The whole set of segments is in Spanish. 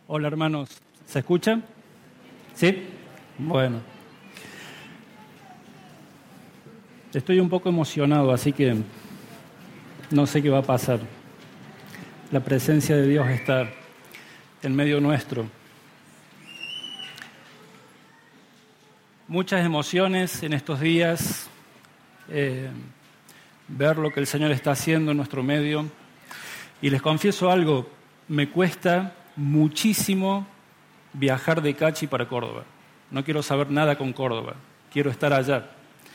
Hola hermanos, ¿se escucha? ¿Sí? Bueno. Estoy un poco emocionado, así que no sé qué va a pasar. La presencia de Dios está en medio nuestro. Muchas emociones en estos días, ver lo que el Señor está haciendo en nuestro medio. Y les confieso algo, me cuesta muchísimo viajar de Cachi para Córdoba. No quiero saber nada con Córdoba, quiero estar allá.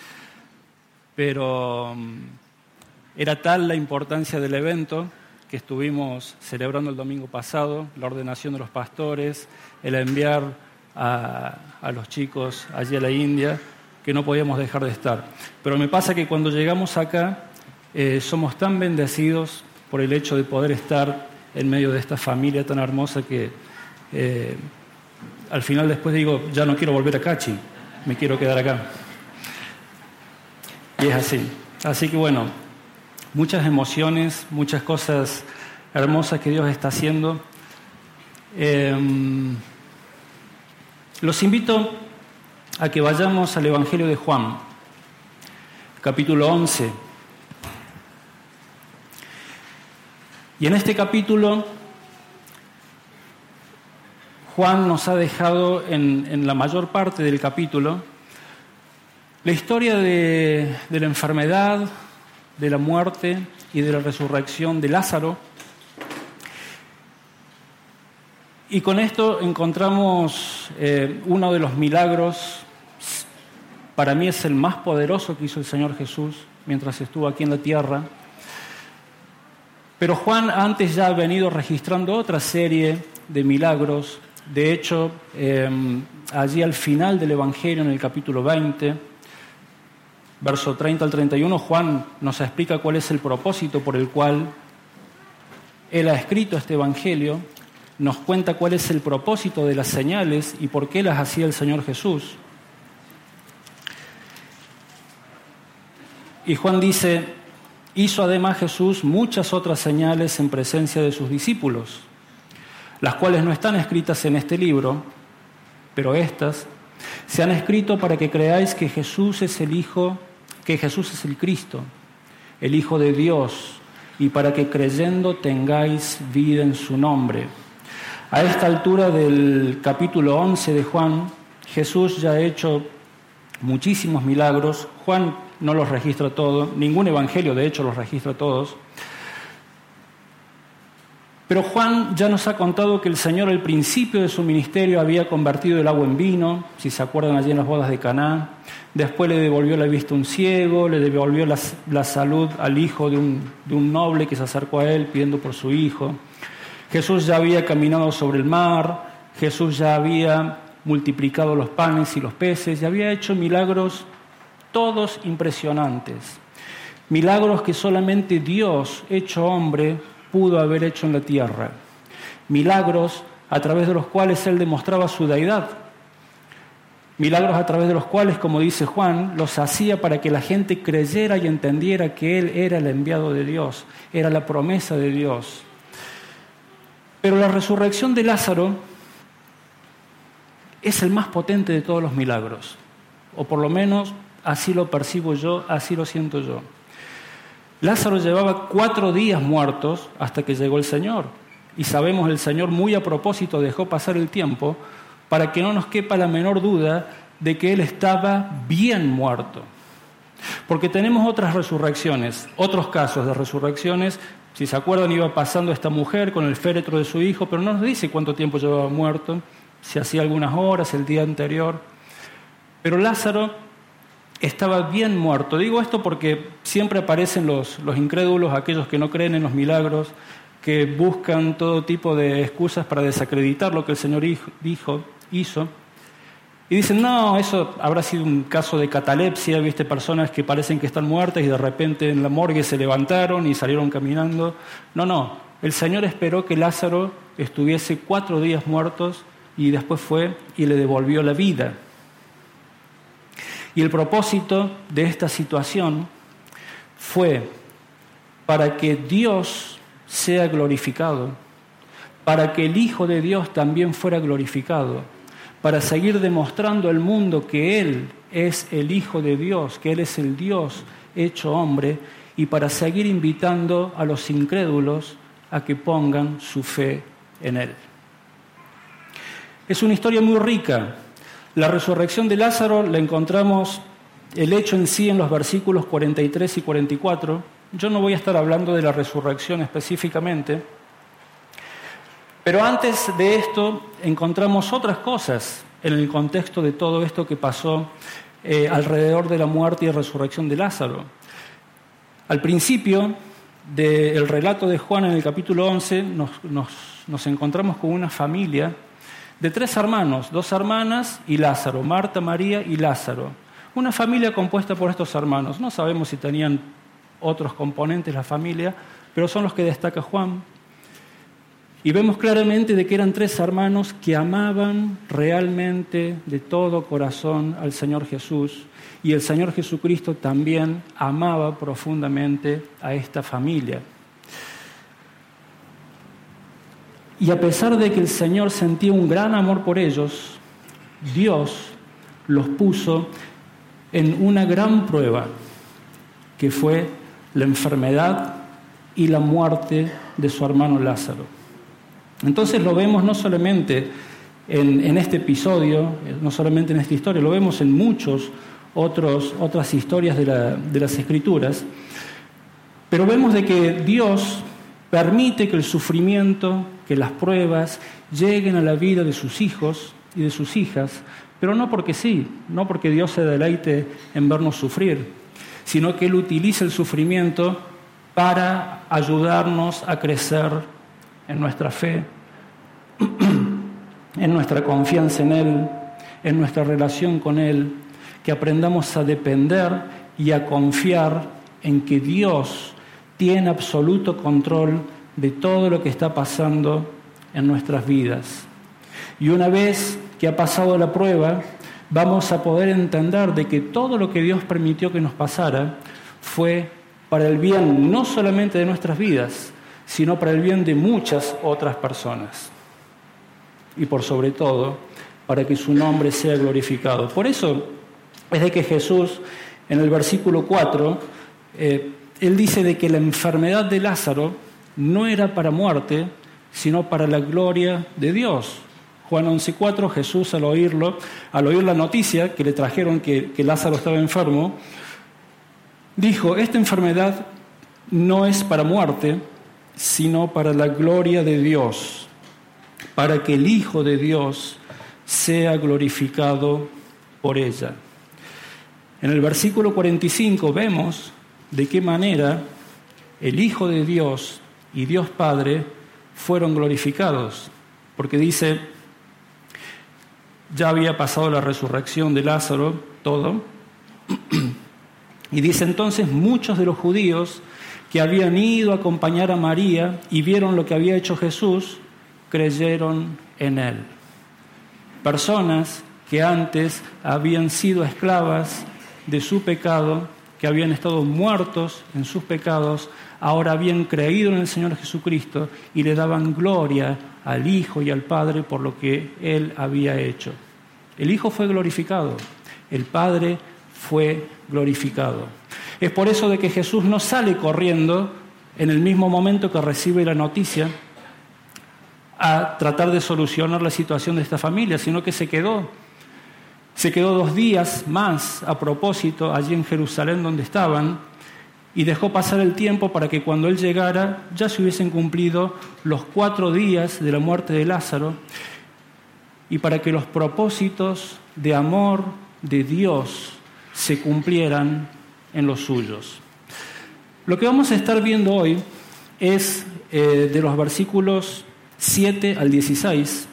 Pero era tal la importancia del evento que estuvimos celebrando el domingo pasado, la ordenación de los pastores, el enviar a los chicos allí a la India, que no podíamos dejar de estar. Pero me pasa que cuando llegamos acá, somos tan bendecidos por el hecho de poder estar en medio de esta familia tan hermosa que al final después digo, ya no quiero volver a Cachi, me quiero quedar acá. Y es así. Así que bueno, muchas emociones, muchas cosas hermosas que Dios está haciendo. Los invito a que vayamos al Evangelio de Juan, capítulo 11. Y en este capítulo, Juan nos ha dejado en la mayor parte del capítulo la historia de la enfermedad, de la muerte y de la resurrección de Lázaro. Y con esto encontramos uno de los milagros, para mí es el más poderoso que hizo el Señor Jesús mientras estuvo aquí en la tierra. Pero Juan antes ya ha venido registrando otra serie de milagros. De hecho, allí al final del Evangelio, en el capítulo 20, verso 30 al 31, Juan nos explica cuál es el propósito por el cual él ha escrito este Evangelio, nos cuenta cuál es el propósito de las señales y por qué las hacía el Señor Jesús. Y Juan dice, hizo además Jesús muchas otras señales en presencia de sus discípulos, las cuales no están escritas en este libro, pero estas se han escrito para que creáis que Jesús es el Cristo, el Hijo de Dios, y para que creyendo tengáis vida en su nombre. A esta altura del capítulo 11 de Juan, Jesús ya ha hecho muchísimos milagros. Juan no los registra todos, ningún evangelio de hecho los registra todos. Pero Juan ya nos ha contado que el Señor al principio de su ministerio había convertido el agua en vino, si se acuerdan allí en las bodas de Caná. Después le devolvió la vista a un ciego, le devolvió la salud al hijo de un noble que se acercó a él pidiendo por su hijo. Jesús ya había caminado sobre el mar, Jesús ya había multiplicado los panes y los peces y había hecho milagros todos impresionantes. Milagros que solamente Dios, hecho hombre, pudo haber hecho en la tierra. Milagros a través de los cuales Él demostraba su deidad. Milagros a través de los cuales, como dice Juan, los hacía para que la gente creyera y entendiera que Él era el enviado de Dios, era la promesa de Dios. Pero la resurrección de Lázaro es el más potente de todos los milagros, o por lo menos así lo percibo yo, así lo siento yo. Lázaro llevaba 4 días muertos hasta que llegó el Señor. Y sabemos, el Señor muy a propósito dejó pasar el tiempo para que no nos quepa la menor duda de que Él estaba bien muerto. Porque tenemos otras resurrecciones, otros casos de resurrecciones. Si se acuerdan, iba pasando esta mujer con el féretro de su hijo, pero no nos dice cuánto tiempo llevaba muerto, si hacía algunas horas, el día anterior. Pero Lázaro estaba bien muerto. Digo esto porque siempre aparecen los incrédulos, aquellos que no creen en los milagros, que buscan todo tipo de excusas para desacreditar lo que el Señor hizo. Y dicen, no, eso habrá sido un caso de catalepsia, ¿viste? Personas que parecen que están muertas y de repente en la morgue se levantaron y salieron caminando. No, el Señor esperó que Lázaro estuviese 4 días muertos y después fue y le devolvió la vida. Y el propósito de esta situación fue para que Dios sea glorificado, para que el Hijo de Dios también fuera glorificado, para seguir demostrando al mundo que Él es el Hijo de Dios, que Él es el Dios hecho hombre, y para seguir invitando a los incrédulos a que pongan su fe en Él. Es una historia muy rica. La resurrección de Lázaro la encontramos, el hecho en sí, en los versículos 43 y 44. Yo no voy a estar hablando de la resurrección específicamente, pero antes de esto encontramos otras cosas en el contexto de todo esto que pasó alrededor de la muerte y resurrección de Lázaro. Al principio del relato de Juan en el capítulo 11 nos encontramos con una familia de 3 hermanos, 2 hermanas y Lázaro, Marta, María y Lázaro. Una familia compuesta por estos hermanos. No sabemos si tenían otros componentes la familia, pero son los que destaca Juan. Y vemos claramente de que eran 3 hermanos que amaban realmente de todo corazón al Señor Jesús, y el Señor Jesucristo también amaba profundamente a esta familia. Y a pesar de que el Señor sentía un gran amor por ellos, Dios los puso en una gran prueba, que fue la enfermedad y la muerte de su hermano Lázaro. Entonces lo vemos no solamente en este episodio, no solamente en esta historia, lo vemos en muchas otras historias de las Escrituras, pero vemos de que Dios permite que el sufrimiento, que las pruebas lleguen a la vida de sus hijos y de sus hijas, pero no porque sí, no porque Dios se deleite en vernos sufrir, sino que Él utiliza el sufrimiento para ayudarnos a crecer en nuestra fe, en nuestra confianza en Él, en nuestra relación con Él, que aprendamos a depender y a confiar en que Dios tiene absoluto control de todo lo que está pasando en nuestras vidas. Y una vez que ha pasado la prueba, vamos a poder entender de que todo lo que Dios permitió que nos pasara fue para el bien no solamente de nuestras vidas, sino para el bien de muchas otras personas. Y por sobre todo, para que su nombre sea glorificado. Por eso es de que Jesús, en el versículo 4, Él dice de que la enfermedad de Lázaro no era para muerte, sino para la gloria de Dios. Juan 11:4, Jesús al oír la noticia que le trajeron que Lázaro estaba enfermo, dijo: esta enfermedad no es para muerte, sino para la gloria de Dios, para que el Hijo de Dios sea glorificado por ella. En el versículo 45 vemos de qué manera el Hijo de Dios y Dios Padre fueron glorificados, porque dice, ya había pasado la resurrección de Lázaro, todo, y dice entonces muchos de los judíos que habían ido a acompañar a María y vieron lo que había hecho Jesús, creyeron en Él. Personas que antes habían sido esclavas de su pecado, que habían estado muertos en sus pecados, ahora habían creído en el Señor Jesucristo y le daban gloria al Hijo y al Padre por lo que Él había hecho. El Hijo fue glorificado, el Padre fue glorificado. Es por eso de que Jesús no sale corriendo en el mismo momento que recibe la noticia a tratar de solucionar la situación de esta familia, sino que se quedó 2 días más a propósito allí en Jerusalén donde estaban y dejó pasar el tiempo para que cuando Él llegara ya se hubiesen cumplido los 4 días de la muerte de Lázaro y para que los propósitos de amor de Dios se cumplieran en los suyos. Lo que vamos a estar viendo hoy es de los versículos 7 al 16.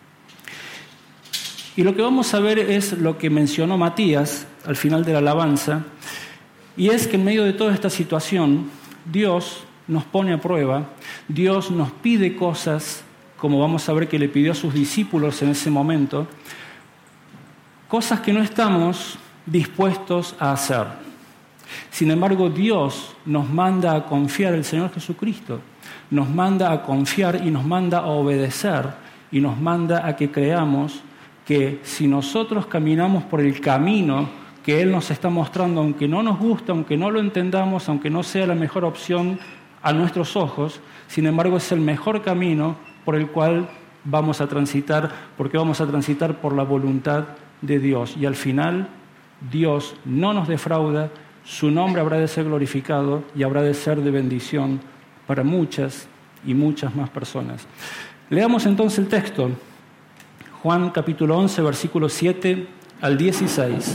Y lo que vamos a ver es lo que mencionó Matías al final de la alabanza, y es que en medio de toda esta situación, Dios nos pone a prueba, Dios nos pide cosas, como vamos a ver que le pidió a sus discípulos en ese momento, cosas que no estamos dispuestos a hacer. Sin embargo, Dios nos manda a confiar en el Señor Jesucristo, nos manda a confiar y nos manda a obedecer y nos manda a que creamos que si nosotros caminamos por el camino que Él nos está mostrando, aunque no nos guste, aunque no lo entendamos, aunque no sea la mejor opción a nuestros ojos, sin embargo es el mejor camino por el cual vamos a transitar, porque vamos a transitar por la voluntad de Dios. Y al final, Dios no nos defrauda, su nombre habrá de ser glorificado y habrá de ser de bendición para muchas y muchas más personas. Leamos entonces el texto, Juan capítulo 11, versículos 7 al 16.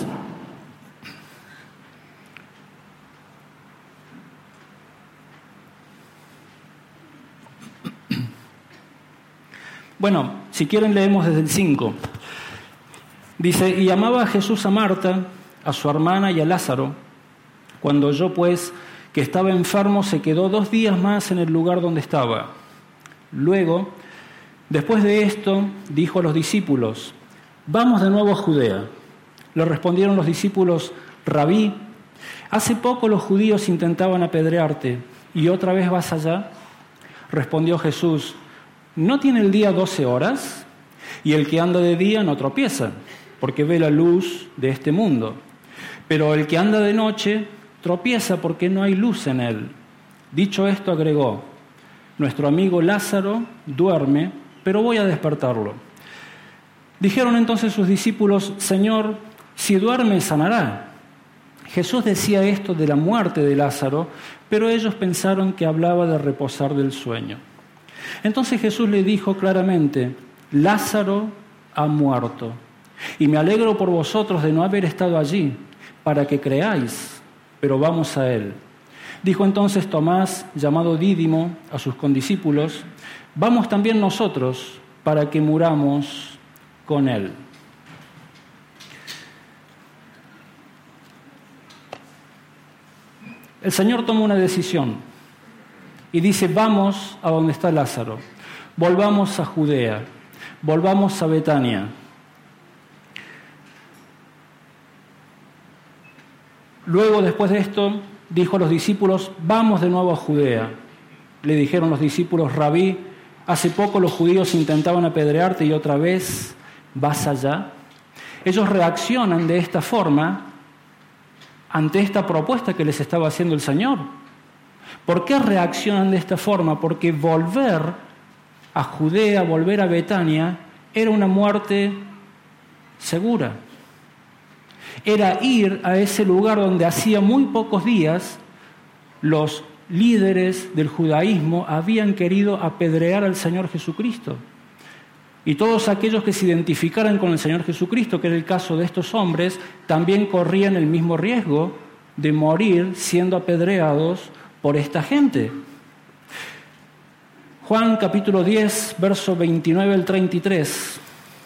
Bueno, si quieren leemos desde el 5. Dice, y amaba a Jesús a Marta, a su hermana y a Lázaro. Cuando oyó pues que estaba enfermo, se quedó 2 días más en el lugar donde estaba. Luego, después de esto, dijo a los discípulos, vamos de nuevo a Judea. Le respondieron los discípulos, Rabí, hace poco los judíos intentaban apedrearte, ¿y otra vez vas allá? Respondió Jesús, ¿no tiene el día 12 horas? Y el que anda de día no tropieza, porque ve la luz de este mundo. Pero el que anda de noche tropieza porque no hay luz en él. Dicho esto, agregó, nuestro amigo Lázaro duerme, pero voy a despertarlo. Dijeron entonces sus discípulos, Señor, si duerme, sanará. Jesús decía esto de la muerte de Lázaro, pero ellos pensaron que hablaba de reposar del sueño. Entonces Jesús le dijo claramente, Lázaro ha muerto, y me alegro por vosotros de no haber estado allí, para que creáis, pero vamos a él. Dijo entonces Tomás, llamado Dídimo, a sus condiscípulos, vamos también nosotros, para que muramos con él. El Señor toma una decisión y dice, vamos a donde está Lázaro, volvamos a Judea, volvamos a Betania. Luego, después de esto, dijo a los discípulos, vamos de nuevo a Judea. Le dijeron los discípulos, Rabí, hace poco los judíos intentaban apedrearte y otra vez vas allá. Ellos reaccionan de esta forma ante esta propuesta que les estaba haciendo el Señor. ¿Por qué reaccionan de esta forma? Porque volver a Judea, volver a Betania, era una muerte segura. Era ir a ese lugar donde hacía muy pocos días los líderes del judaísmo habían querido apedrear al Señor Jesucristo. Y todos aquellos que se identificaran con el Señor Jesucristo, que era el caso de estos hombres, también corrían el mismo riesgo de morir siendo apedreados por esta gente. Juan capítulo 10, verso 29 al 33.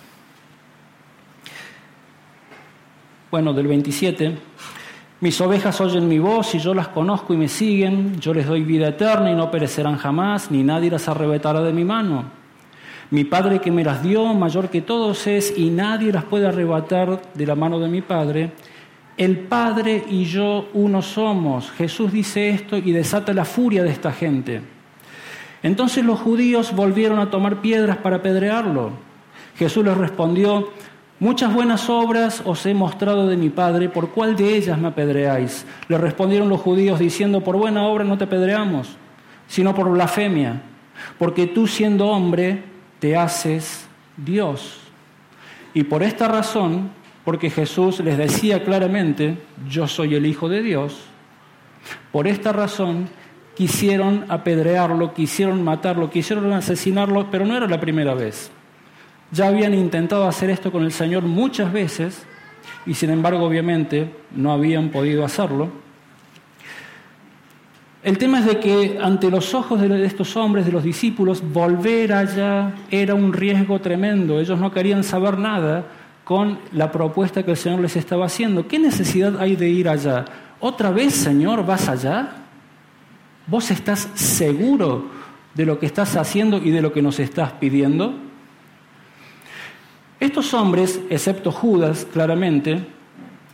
Bueno, del 27. Mis ovejas oyen mi voz y yo las conozco y me siguen. Yo les doy vida eterna y no perecerán jamás, ni nadie las arrebatará de mi mano. Mi Padre que me las dio, mayor que todos es, y nadie las puede arrebatar de la mano de mi Padre. El Padre y yo uno somos. Jesús dice esto y desata la furia de esta gente. Entonces los judíos volvieron a tomar piedras para apedrearlo. Jesús les respondió, muchas buenas obras os he mostrado de mi Padre, ¿por cuál de ellas me apedreáis? Le respondieron los judíos diciendo, por buena obra no te apedreamos, sino por blasfemia, porque tú siendo hombre te haces Dios. Y por esta razón, porque Jesús les decía claramente, yo soy el Hijo de Dios, por esta razón quisieron apedrearlo, quisieron matarlo, quisieron asesinarlo, pero no era la primera vez. Ya habían intentado hacer esto con el Señor muchas veces y sin embargo obviamente no habían podido hacerlo. El tema es de que ante los ojos de estos hombres, de los discípulos, volver allá era un riesgo tremendo. Ellos no querían saber nada con la propuesta que el Señor les estaba haciendo. ¿Qué necesidad hay de ir allá? ¿Otra vez, Señor, vas allá? ¿Vos estás seguro de lo que estás haciendo y de lo que nos estás pidiendo? Estos hombres, excepto Judas, claramente,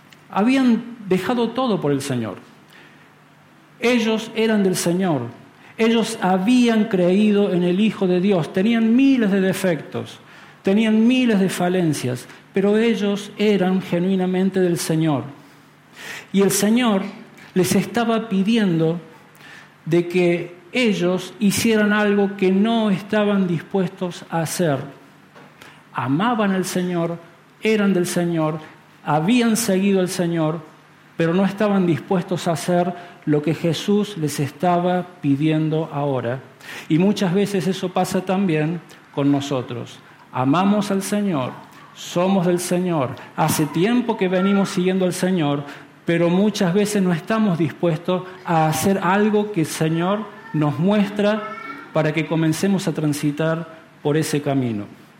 habían dejado todo por el Señor. Ellos eran del Señor. Ellos habían creído en el Hijo de Dios, tenían miles de defectos, tenían miles de falencias, pero ellos eran genuinamente del Señor. Y el Señor les estaba pidiendo de que ellos hicieran algo que no estaban dispuestos a hacer. Amaban al Señor, eran del Señor, habían seguido al Señor, pero no estaban dispuestos a hacer lo que Jesús les estaba pidiendo ahora. Y muchas veces eso pasa también con nosotros. Amamos al Señor, somos del Señor, hace tiempo que venimos siguiendo al Señor, pero muchas veces no estamos dispuestos a hacer algo que el Señor nos muestra para que comencemos a transitar por ese camino.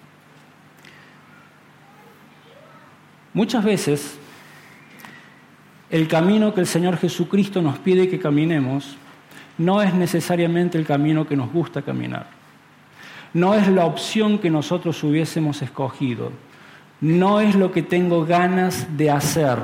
Muchas veces el camino que el Señor Jesucristo nos pide que caminemos no es necesariamente el camino que nos gusta caminar. No es la opción que nosotros hubiésemos escogido. No es lo que tengo ganas de hacer.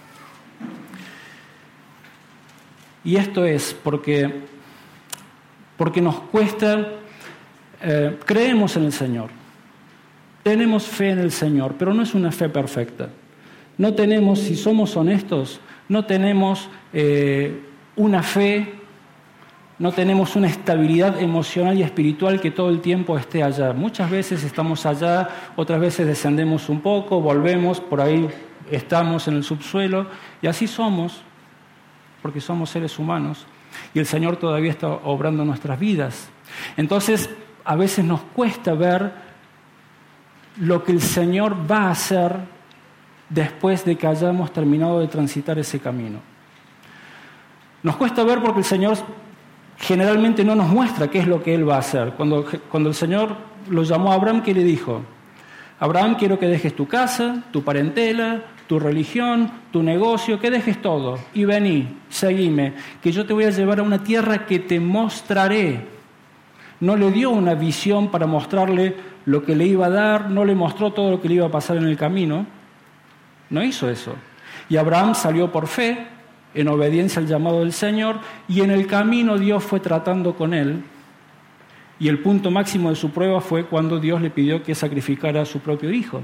Y esto es porque nos cuesta, creemos en el Señor, tenemos fe en el Señor, pero no es una fe perfecta. No tenemos, si somos honestos, no tenemos una fe, no tenemos una estabilidad emocional y espiritual que todo el tiempo esté allá. Muchas veces estamos allá, otras veces descendemos un poco, volvemos, por ahí estamos en el subsuelo, y así somos, porque somos seres humanos, y el Señor todavía está obrando en nuestras vidas. Entonces, a veces nos cuesta ver lo que el Señor va a hacer después de que hayamos terminado de transitar ese camino. Nos cuesta ver porque el Señor generalmente no nos muestra qué es lo que Él va a hacer. Cuando el Señor lo llamó a Abraham, ¿qué le dijo? Abraham, quiero que dejes tu casa, tu parentela, tu religión, tu negocio, que dejes todo y vení, seguime, que yo te voy a llevar a una tierra que te mostraré. No le dio una visión para mostrarle lo que le iba a dar, no le mostró todo lo que le iba a pasar en el camino. No hizo eso. Y Abraham salió por fe, en obediencia al llamado del Señor, y en el camino Dios fue tratando con él. Y el punto máximo de su prueba fue cuando Dios le pidió que sacrificara a su propio hijo.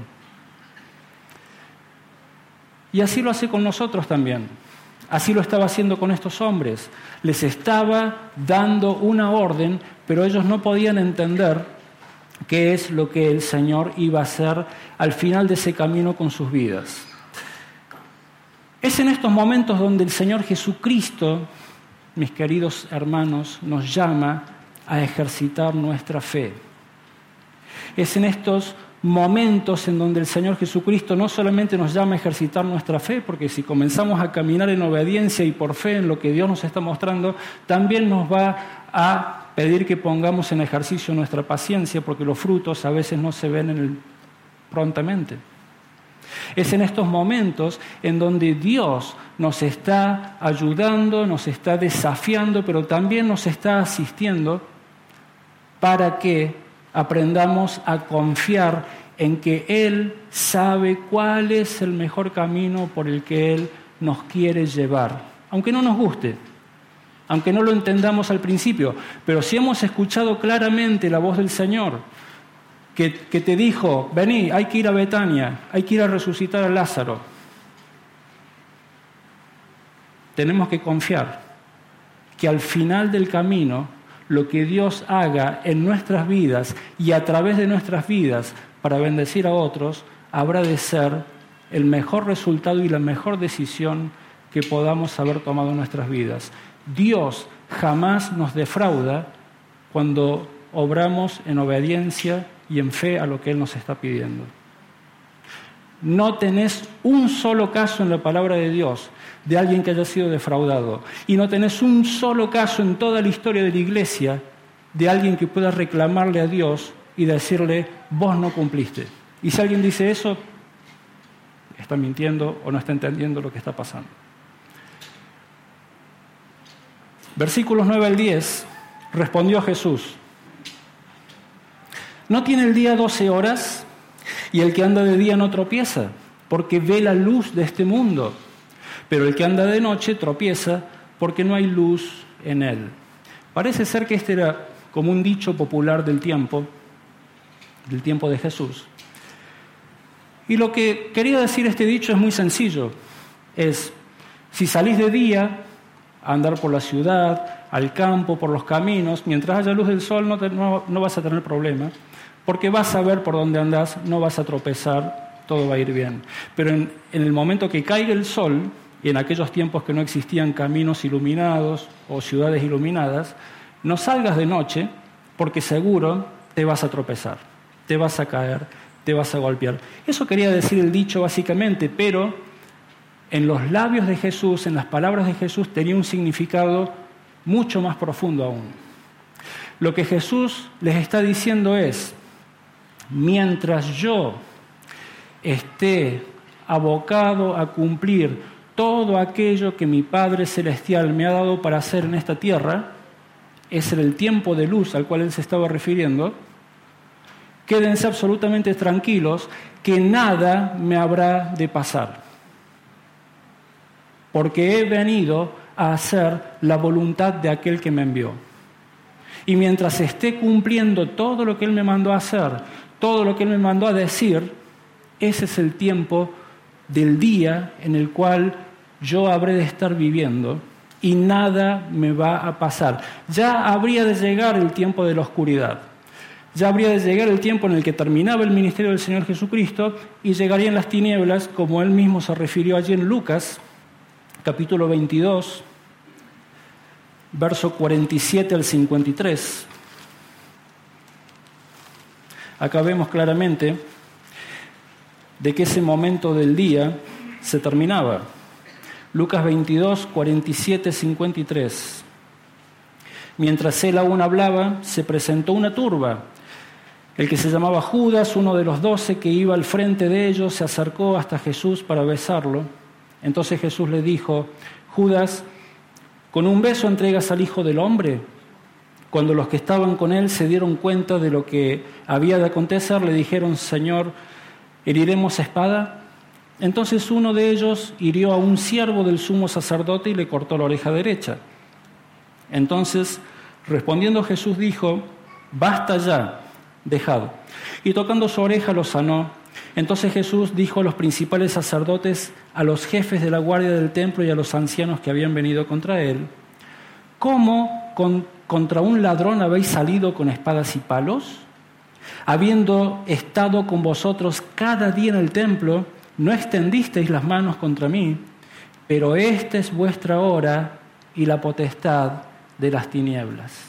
Y así lo hace con nosotros también. Así lo estaba haciendo con estos hombres. Les estaba dando una orden, pero ellos no podían entender qué es lo que el Señor iba a hacer al final de ese camino con sus vidas. Es en estos momentos donde el Señor Jesucristo, mis queridos hermanos, nos llama a ejercitar nuestra fe. Es en estos momentos en donde el Señor Jesucristo no solamente nos llama a ejercitar nuestra fe, porque si comenzamos a caminar en obediencia y por fe en lo que Dios nos está mostrando, también nos va a pedir que pongamos en ejercicio nuestra paciencia, porque los frutos a veces no se ven prontamente. Es en estos momentos en donde Dios nos está ayudando, nos está desafiando, pero también nos está asistiendo para que aprendamos a confiar en que Él sabe cuál es el mejor camino por el que Él nos quiere llevar. Aunque no nos guste, aunque no lo entendamos al principio, pero si hemos escuchado claramente la voz del Señor, que te dijo, vení, hay que ir a Betania, hay que ir a resucitar a Lázaro. Tenemos que confiar que al final del camino, lo que Dios haga en nuestras vidas y a través de nuestras vidas para bendecir a otros, habrá de ser el mejor resultado y la mejor decisión que podamos haber tomado en nuestras vidas. Dios jamás nos defrauda cuando obramos en obediencia y en fe a lo que Él nos está pidiendo. No tenés un solo caso en la palabra de Dios de alguien que haya sido defraudado. Y no tenés un solo caso en toda la historia de la iglesia de alguien que pueda reclamarle a Dios y decirle, vos no cumpliste. Y si alguien dice eso, está mintiendo o no está entendiendo lo que está pasando. Versículos 9 al 10, respondió Jesús: ¿no tiene el día 12 horas? Y el que anda de día no tropieza, porque ve la luz de este mundo. Pero el que anda de noche tropieza, porque no hay luz en él. Parece ser que este era como un dicho popular del tiempo de Jesús. Y lo que quería decir este dicho es muy sencillo. Es, si salís de día a andar por la ciudad, al campo, por los caminos, mientras haya luz del sol no vas a tener problema, porque vas a ver por dónde andás, no vas a tropezar, todo va a ir bien. Pero en el momento que caiga el sol, y en aquellos tiempos que no existían caminos iluminados o ciudades iluminadas, no salgas de noche porque seguro te vas a tropezar, te vas a caer, te vas a golpear. Eso quería decir el dicho básicamente, pero en los labios de Jesús, en las palabras de Jesús, tenía un significado mucho más profundo aún. Lo que Jesús les está diciendo es, mientras yo esté abocado a cumplir todo aquello que mi Padre Celestial me ha dado para hacer en esta tierra, ese era el tiempo de luz al cual Él se estaba refiriendo, quédense absolutamente tranquilos que nada me habrá de pasar, porque he venido a hacer la voluntad de aquel que me envió. Y mientras esté cumpliendo todo lo que Él me mandó a hacer, todo lo que Él me mandó a decir, ese es el tiempo del día en el cual yo habré de estar viviendo y nada me va a pasar. Ya habría de llegar el tiempo de la oscuridad. Ya habría de llegar el tiempo en el que terminaba el ministerio del Señor Jesucristo y llegarían las tinieblas, como Él mismo se refirió allí en Lucas, capítulo 22, verso 47 al 53. Acá vemos claramente de que ese momento del día se terminaba. Lucas 22, 47, 53. Mientras él aún hablaba, se presentó una turba. El que se llamaba Judas, uno de los 12 que iba al frente de ellos, se acercó hasta Jesús para besarlo. Entonces Jesús le dijo, Judas, ¿con un beso entregas al Hijo del Hombre? Cuando los que estaban con él se dieron cuenta de lo que había de acontecer, le dijeron, Señor, ¿heriremos a espada? Entonces uno de ellos hirió a un siervo del sumo sacerdote y le cortó la oreja derecha. Entonces, respondiendo Jesús dijo, basta ya, dejad. Y tocando su oreja lo sanó. Entonces Jesús dijo a los principales sacerdotes, a los jefes de la guardia del templo y a los ancianos que habían venido contra él, ¿cómo contra un ladrón habéis salido con espadas y palos? Habiendo estado con vosotros cada día en el templo, no extendisteis las manos contra mí, pero esta es vuestra hora y la potestad de las tinieblas.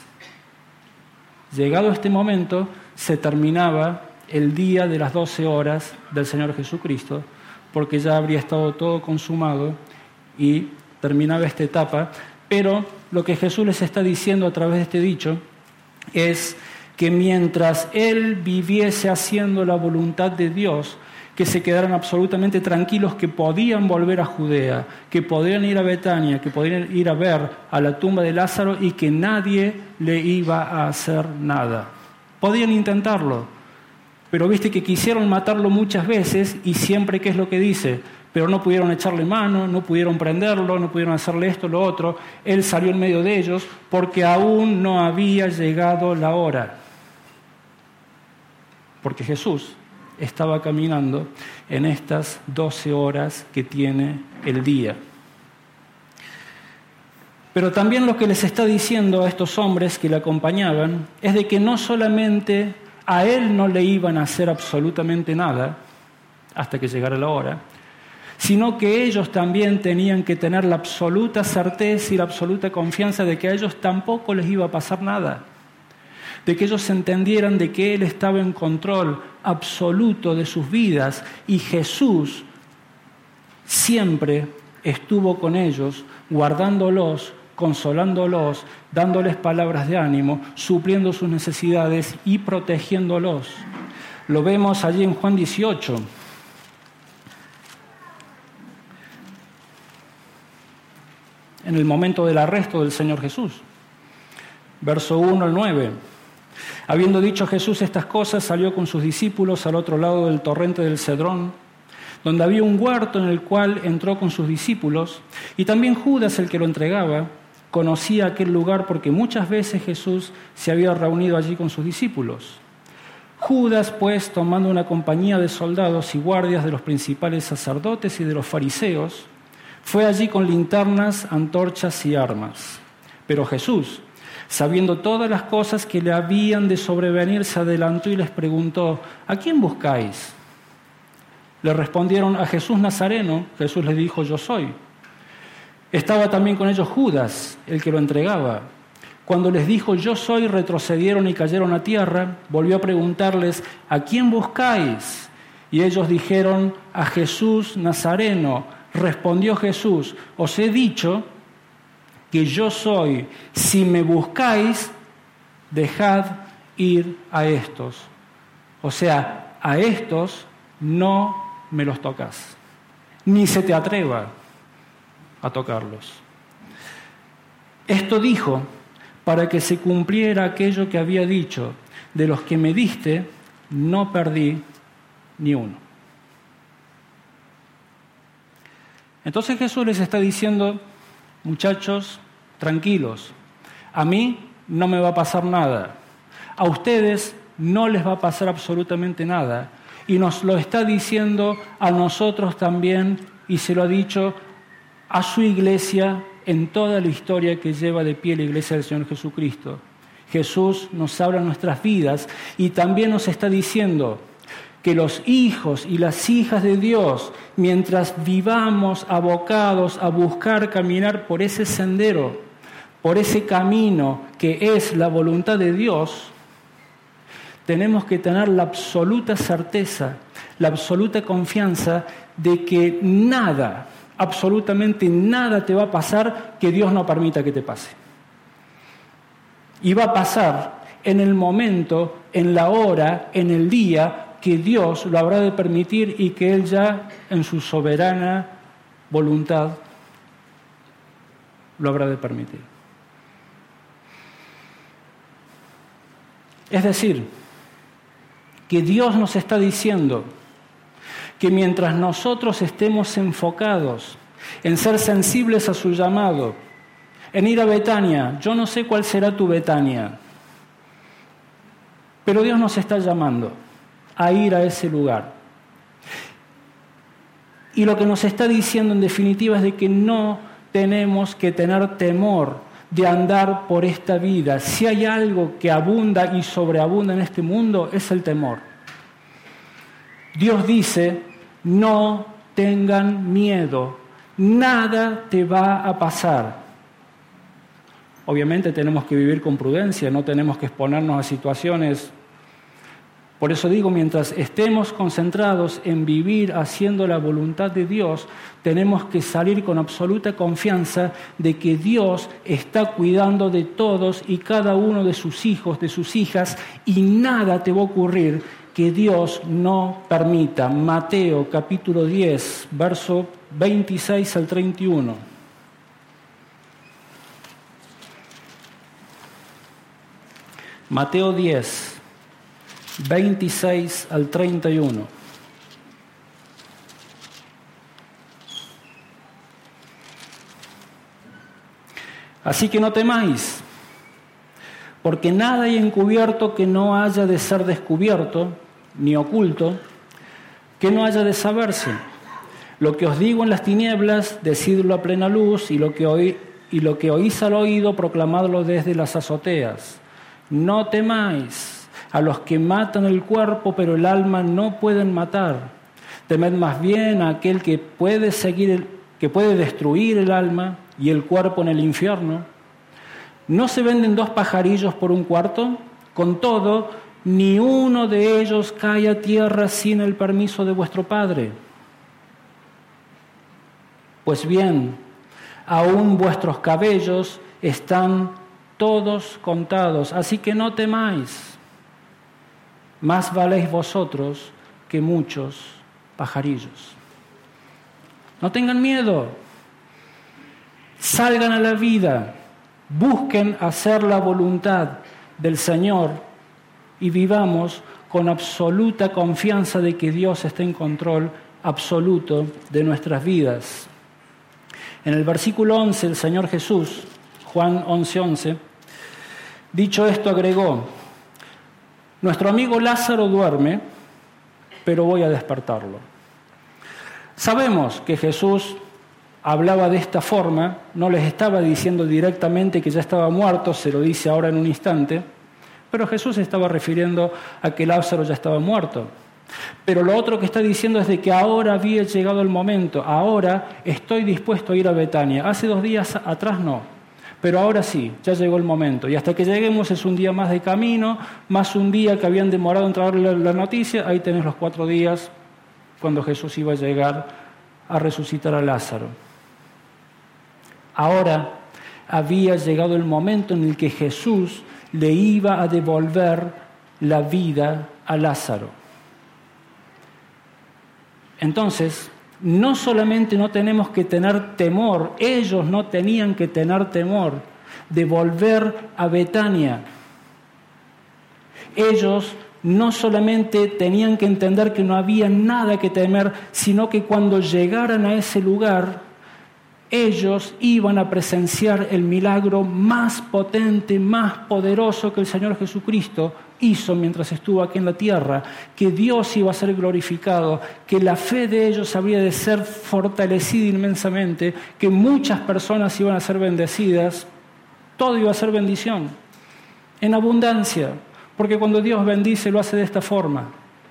Llegado este momento, se terminaba el día de las 12 horas del Señor Jesucristo, porque ya habría estado todo consumado y terminaba esta etapa. Pero lo que Jesús les está diciendo a través de este dicho es que mientras Él viviese haciendo la voluntad de Dios, que se quedaran absolutamente tranquilos, que podían volver a Judea, que podían ir a Betania, que podían ir a ver a la tumba de Lázaro y que nadie le iba a hacer nada. Podían intentarlo, pero viste que quisieron matarlo muchas veces y siempre, ¿qué es lo que dice? Pero no pudieron echarle mano, no pudieron prenderlo, no pudieron hacerle esto, lo otro. Él salió en medio de ellos porque aún no había llegado la hora. Porque Jesús estaba caminando en estas 12 horas que tiene el día. Pero también lo que les está diciendo a estos hombres que le acompañaban es de que no solamente a él no le iban a hacer absolutamente nada hasta que llegara la hora, sino que ellos también tenían que tener la absoluta certeza y la absoluta confianza de que a ellos tampoco les iba a pasar nada, de que ellos entendieran de que Él estaba en control absoluto de sus vidas y Jesús siempre estuvo con ellos, guardándolos, consolándolos, dándoles palabras de ánimo, supliendo sus necesidades y protegiéndolos. Lo vemos allí en Juan 18. En el momento del arresto del Señor Jesús. Verso 1 al 9. Habiendo dicho Jesús estas cosas, salió con sus discípulos al otro lado del torrente del Cedrón, donde había un huerto en el cual entró con sus discípulos, y también Judas, el que lo entregaba. conocía aquel lugar porque muchas veces Jesús se había reunido allí con sus discípulos. Judas, pues, tomando una compañía de soldados y guardias de los principales sacerdotes y de los fariseos, fue allí con linternas, antorchas y armas. Pero Jesús, sabiendo todas las cosas que le habían de sobrevenir, se adelantó y les preguntó: ¿a quién buscáis? Le respondieron: a Jesús Nazareno. Jesús les dijo: yo soy. Estaba también con ellos Judas, el que lo entregaba. Cuando les dijo: yo soy, retrocedieron y cayeron a tierra. Volvió a preguntarles: ¿a quién buscáis? Y ellos dijeron: a Jesús Nazareno. Respondió Jesús: os he dicho que yo soy. Si me buscáis, dejad ir a estos. O sea, a estos no me los tocas, ni se te atreva a tocarlos. Esto dijo para que se cumpliera aquello que había dicho: de los que me diste, no perdí ni uno. Entonces Jesús les está diciendo: muchachos, tranquilos, a mí no me va a pasar nada, a ustedes no les va a pasar absolutamente nada, y nos lo está diciendo a nosotros también, y se lo ha dicho a su iglesia en toda la historia que lleva de pie la iglesia del Señor Jesucristo. Jesús nos habla en nuestras vidas y también nos está diciendo que los hijos y las hijas de Dios, mientras vivamos abocados a buscar caminar por ese sendero, por ese camino que es la voluntad de Dios, tenemos que tener la absoluta certeza, la absoluta confianza de que nada, absolutamente nada te va a pasar que Dios no permita que te pase. Y va a pasar en el momento, en la hora, en el día que Dios lo habrá de permitir y que Él ya en su soberana voluntad lo habrá de permitir. Es decir, que Dios nos está diciendo que mientras nosotros estemos enfocados en ser sensibles a su llamado, en ir a Betania, yo no sé cuál será tu Betania, pero Dios nos está llamando a ir a ese lugar. Y lo que nos está diciendo en definitiva es de que no tenemos que tener temor de andar por esta vida. Si hay algo que abunda y sobreabunda en este mundo, es el temor. Dios dice: no tengan miedo, nada te va a pasar. Obviamente tenemos que vivir con prudencia, no tenemos que exponernos a situaciones. Por eso digo, mientras estemos concentrados en vivir haciendo la voluntad de Dios, tenemos que salir con absoluta confianza de que Dios está cuidando de todos y cada uno de sus hijos, de sus hijas, y nada te va a ocurrir que Dios no permita. Mateo capítulo 10, verso 26 al 31. Mateo 10, 26 al 31. Así que no temáis, porque nada hay encubierto que no haya de ser descubierto, ni oculto, que no haya de saberse. Lo que os digo en las tinieblas, decidlo a plena luz, y lo que oís al oído, proclamadlo desde las azoteas. No temáis a los que matan el cuerpo, pero el alma no pueden matar. Temed más bien a aquel que puede destruir el alma y el cuerpo en el infierno. ¿No se venden 2 pajarillos por un cuarto? Con todo, ni uno de ellos cae a tierra sin el permiso de vuestro Padre. Pues bien, aún vuestros cabellos están todos contados, así que no temáis. Más valéis vosotros que muchos pajarillos. No tengan miedo. Salgan a la vida. Busquen hacer la voluntad del Señor y vivamos con absoluta confianza de que Dios está en control absoluto de nuestras vidas. En el versículo 11, el Señor Jesús, Juan 11:11. Dicho esto, agregó: nuestro amigo Lázaro duerme, pero voy a despertarlo. Sabemos que Jesús hablaba de esta forma, no les estaba diciendo directamente que ya estaba muerto, se lo dice ahora en un instante, pero Jesús estaba refiriendo a que Lázaro ya estaba muerto. Pero lo otro que está diciendo es de que ahora había llegado el momento, ahora estoy dispuesto a ir a Betania. Hace 2 días atrás no, pero ahora sí, ya llegó el momento. Y hasta que lleguemos es un día más de camino, más un día que habían demorado en traerle la noticia, ahí tenés los 4 días cuando Jesús iba a llegar a resucitar a Lázaro. Ahora había llegado el momento en el que Jesús le iba a devolver la vida a Lázaro. Entonces, no solamente no tenemos que tener temor, ellos no tenían que tener temor de volver a Betania. Ellos no solamente tenían que entender que no había nada que temer, sino que cuando llegaran a ese lugar, ellos iban a presenciar el milagro más potente, más poderoso que el Señor Jesucristo hizo mientras estuvo aquí en la tierra, que Dios iba a ser glorificado, que la fe de ellos había de ser fortalecida inmensamente, que muchas personas iban a ser bendecidas, todo iba a ser bendición, en abundancia, porque cuando Dios bendice lo hace de esta forma.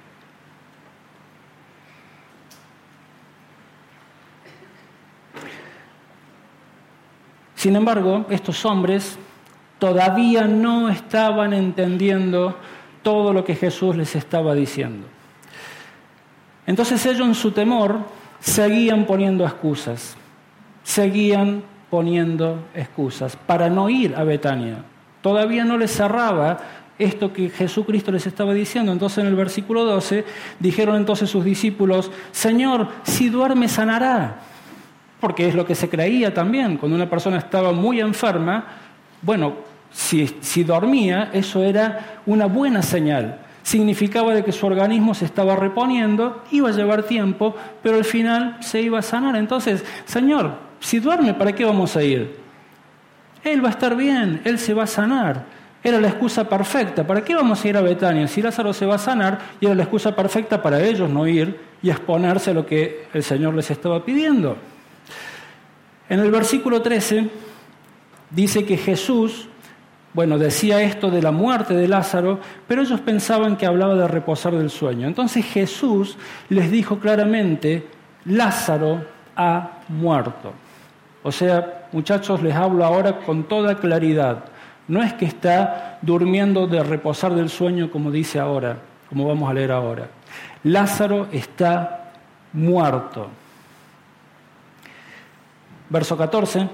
Sin embargo, estos hombres todavía no estaban entendiendo todo lo que Jesús les estaba diciendo. Entonces ellos en su temor seguían poniendo excusas para no ir a Betania. Todavía no les cerraba esto que Jesucristo les estaba diciendo. Entonces en el versículo 12 dijeron entonces sus discípulos: Señor, si duerme sanará. Porque es lo que se creía también. Cuando una persona estaba muy enferma, bueno, si dormía, eso era una buena señal. Significaba de que su organismo se estaba reponiendo, iba a llevar tiempo, pero al final se iba a sanar. Entonces, Señor, si duerme, ¿para qué vamos a ir? Él va a estar bien, Él se va a sanar. Era la excusa perfecta. ¿Para qué vamos a ir a Betania? Si Lázaro se va a sanar, y era la excusa perfecta para ellos no ir y exponerse a lo que el Señor les estaba pidiendo. En el versículo 13 dice que Jesús, decía esto de la muerte de Lázaro, pero ellos pensaban que hablaba de reposar del sueño. Entonces Jesús les dijo claramente: Lázaro ha muerto. O sea, muchachos, les hablo ahora con toda claridad. No es que está durmiendo de reposar del sueño como dice ahora, como vamos a leer ahora. Lázaro está muerto. Verso 14.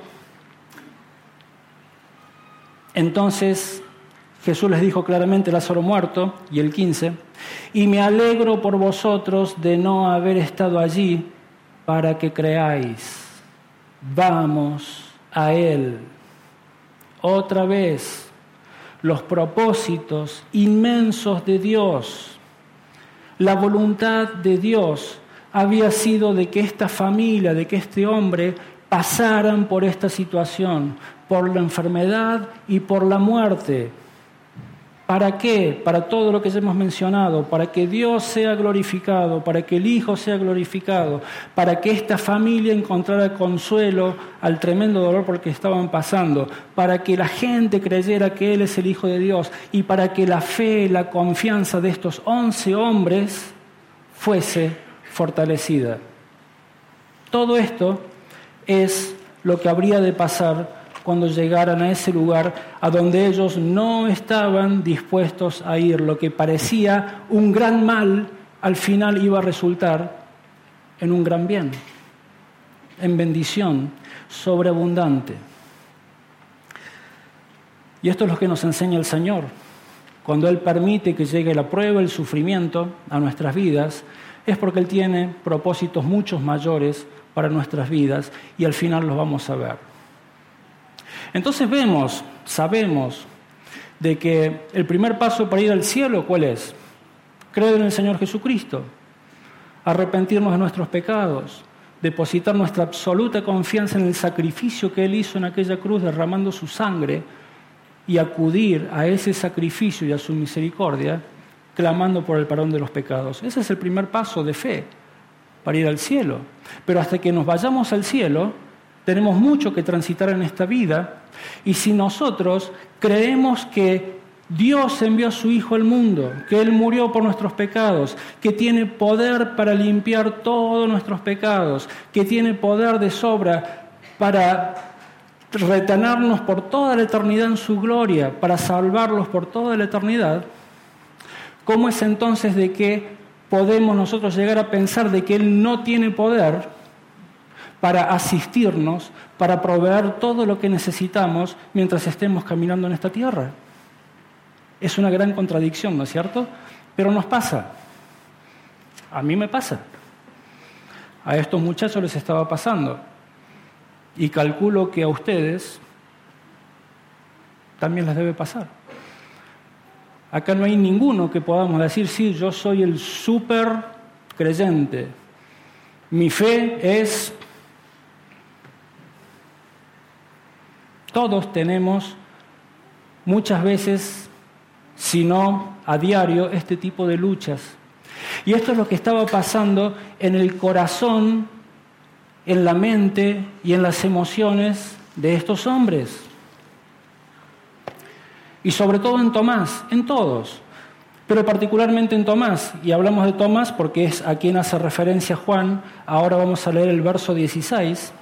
Entonces Jesús les dijo claramente: Lázaro muerto. Y el 15. Y me alegro por vosotros de no haber estado allí para que creáis. Vamos a Él. Otra vez, los propósitos inmensos de Dios, la voluntad de Dios había sido de que esta familia, de que este hombre pasaran por esta situación, por la enfermedad y por la muerte. ¿Para qué? Para todo lo que ya hemos mencionado, para que Dios sea glorificado, para que el Hijo sea glorificado, para que esta familia encontrara consuelo al tremendo dolor por el que estaban pasando, para que la gente creyera que Él es el Hijo de Dios y para que la fe, la confianza de estos 11 hombres fuese fortalecida. Todo esto es lo que habría de pasar cuando llegaran a ese lugar a donde ellos no estaban dispuestos a ir. Lo que parecía un gran mal, al final iba a resultar en un gran bien, en bendición sobreabundante. Y esto es lo que nos enseña el Señor. Cuando Él permite que llegue la prueba, el sufrimiento a nuestras vidas, es porque Él tiene propósitos muchos mayores para nuestras vidas y al final los vamos a ver. Entonces sabemos de que el primer paso para ir al cielo, ¿cuál es? Creer en el Señor Jesucristo, arrepentirnos de nuestros pecados, depositar nuestra absoluta confianza en el sacrificio que Él hizo en aquella cruz derramando su sangre y acudir a ese sacrificio y a su misericordia, clamando por el perdón de los pecados. Ese es el primer paso de fe para ir al cielo. Pero hasta que nos vayamos al cielo, tenemos mucho que transitar en esta vida, y si nosotros creemos que Dios envió a su Hijo al mundo, que Él murió por nuestros pecados, que tiene poder para limpiar todos nuestros pecados, que tiene poder de sobra para retenernos por toda la eternidad en su gloria, para salvarlos por toda la eternidad, ¿cómo es entonces de que podemos nosotros llegar a pensar de que Él no tiene poder para asistirnos, para proveer todo lo que necesitamos mientras estemos caminando en esta tierra? Es una gran contradicción, ¿no es cierto? Pero nos pasa. A mí me pasa. A estos muchachos les estaba pasando. Y calculo que a ustedes también les debe pasar. Acá no hay ninguno que podamos decir, sí, yo soy el súper creyente. Mi fe es... Todos tenemos muchas veces, si no a diario, este tipo de luchas. Y esto es lo que estaba pasando en el corazón, en la mente y en las emociones de estos hombres. Y sobre todo en Tomás, en todos, pero particularmente en Tomás. Y hablamos de Tomás porque es a quien hace referencia Juan. Ahora vamos a leer el verso 16.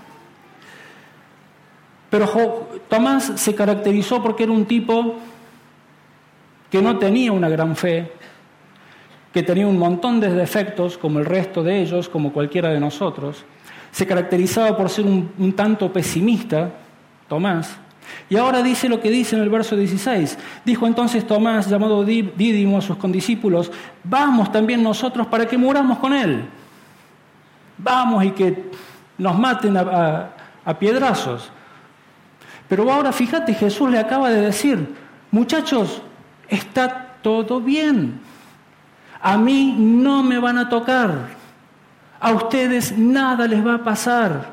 Pero Tomás se caracterizó porque era un tipo que no tenía una gran fe, que tenía un montón de defectos, como el resto de ellos, como cualquiera de nosotros. Se caracterizaba por ser un tanto pesimista, Tomás. Y ahora dice lo que dice en el verso 16. Dijo entonces Tomás, llamado Dídimo, a sus condiscípulos, vamos también nosotros para que muramos con él. Vamos y que nos maten a piedrazos. Pero ahora fíjate, Jesús le acaba de decir, muchachos, está todo bien. A mí no me van a tocar. A ustedes nada les va a pasar.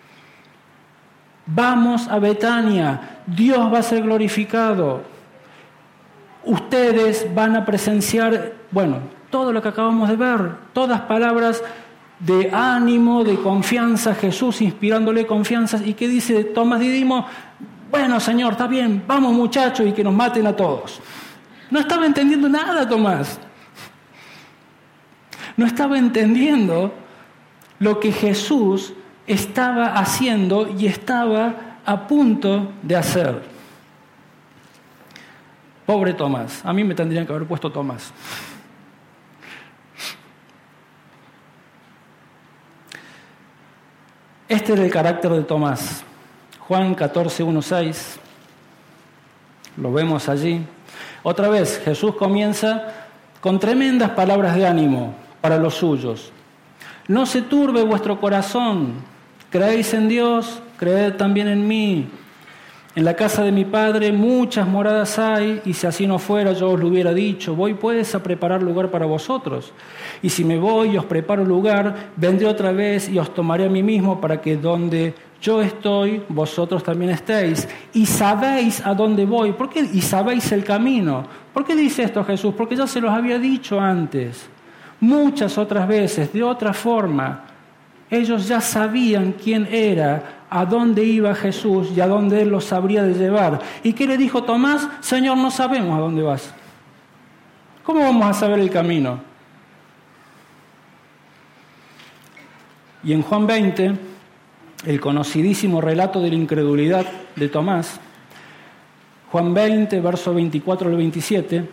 Vamos a Betania. Dios va a ser glorificado. Ustedes van a presenciar, todo lo que acabamos de ver. Todas palabras de ánimo, de confianza. Jesús inspirándole confianza. ¿Y qué dice Tomás Dídimo? Bueno, Señor, está bien. Vamos, muchachos, y que nos maten a todos. No estaba entendiendo nada, Tomás. No estaba entendiendo lo que Jesús estaba haciendo y estaba a punto de hacer. Pobre Tomás. A mí me tendrían que haber puesto Tomás. Este era el carácter de Tomás. Juan 14, 1, 6. Lo vemos allí. Otra vez, Jesús comienza con tremendas palabras de ánimo para los suyos. No se turbe vuestro corazón. Creéis en Dios, creed también en mí. En la casa de mi Padre muchas moradas hay, y si así no fuera yo os lo hubiera dicho. Voy pues a preparar lugar para vosotros. Y si me voy y os preparo lugar, vendré otra vez y os tomaré a mí mismo, para que donde yo estoy, vosotros también estéis. Y sabéis a dónde voy. ¿Por qué? Y sabéis el camino. ¿Por qué dice esto Jesús? Porque ya se los había dicho antes. Muchas otras veces, de otra forma. Ellos ya sabían quién era, a dónde iba Jesús y a dónde Él los habría de llevar. ¿Y qué le dijo Tomás? Señor, no sabemos a dónde vas. ¿Cómo vamos a saber el camino? Y en Juan 20, el conocidísimo relato de la incredulidad de Tomás, Juan 20, verso 24 al 27,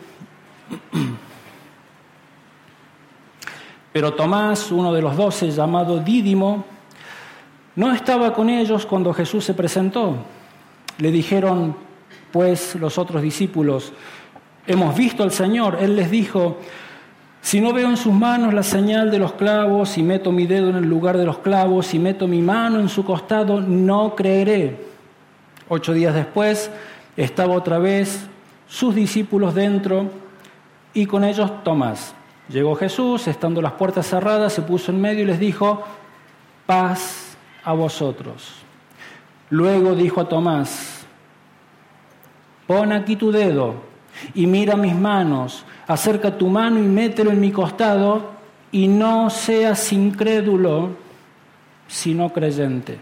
pero Tomás, uno de los 12, llamado Dídimo, no estaba con ellos cuando Jesús se presentó. Le dijeron, pues, los otros discípulos, hemos visto al Señor. Él les dijo, si no veo en sus manos la señal de los clavos, y meto mi dedo en el lugar de los clavos, y meto mi mano en su costado, no creeré. 8 días después, estaba otra vez sus discípulos dentro, y con ellos Tomás. Llegó Jesús, estando las puertas cerradas, se puso en medio y les dijo, paz a vosotros. Luego dijo a Tomás, pon aquí tu dedo y mira mis manos, acerca tu mano y mételo en mi costado, y no seas incrédulo, sino creyente.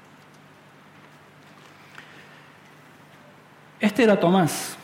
Este era Tomás.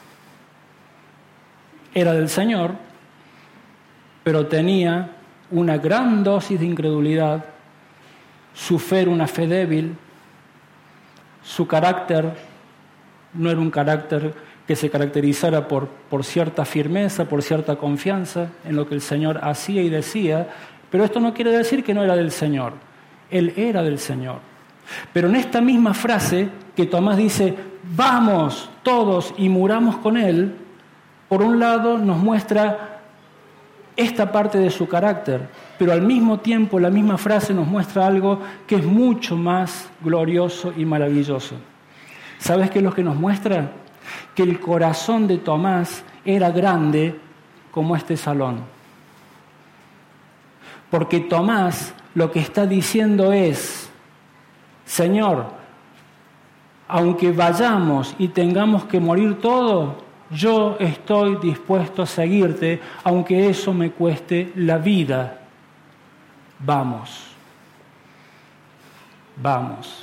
Era del Señor, pero tenía una gran dosis de incredulidad, su fe era una fe débil, su carácter no era un carácter que se caracterizara por cierta firmeza, por cierta confianza en lo que el Señor hacía y decía, pero esto no quiere decir que no era del Señor, él era del Señor. Pero en esta misma frase que Tomás dice, vamos todos y muramos con él, por un lado nos muestra esta parte de su carácter, pero al mismo tiempo la misma frase nos muestra algo que es mucho más glorioso y maravilloso. ¿Sabes qué es lo que nos muestra? Que el corazón de Tomás era grande como este salón. Porque Tomás lo que está diciendo es, Señor, aunque vayamos y tengamos que morir todos, yo estoy dispuesto a seguirte, aunque eso me cueste la vida. Vamos. Vamos.